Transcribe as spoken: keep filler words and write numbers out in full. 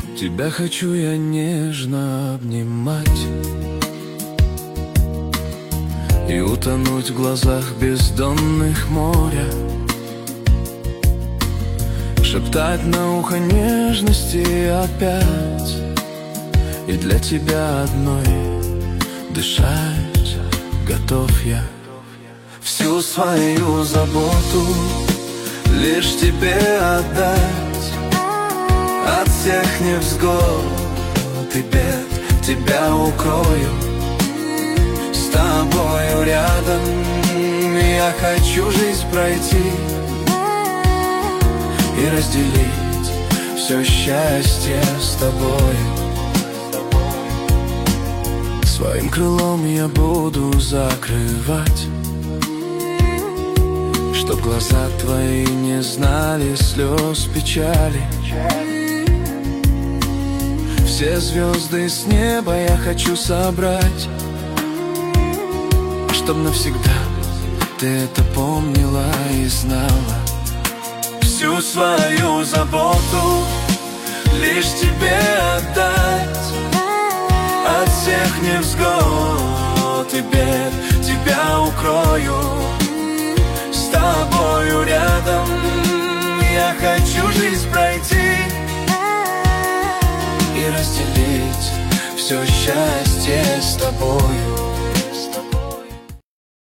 Тебя хочу я нежно обнимать и утонуть в глазах бездонных моря, шептать на ухо нежности опять, и для тебя одной дышать готов я. Всю свою заботу лишь тебе отдать, от всех невзгод и бед тебя укрою. С тобою рядом я хочу жизнь пройти и разделить все счастье с тобою. Своим крылом я буду закрывать, чтоб глаза твои не знали слез печали. Все звезды с неба я хочу собрать, чтоб навсегда ты это помнила и знала. Всю свою заботу лишь тебе отдать, от всех невзгод и бед тебя укрою. С тобою рядом я хочу жизнь пройти и разделить все счастье с тобою.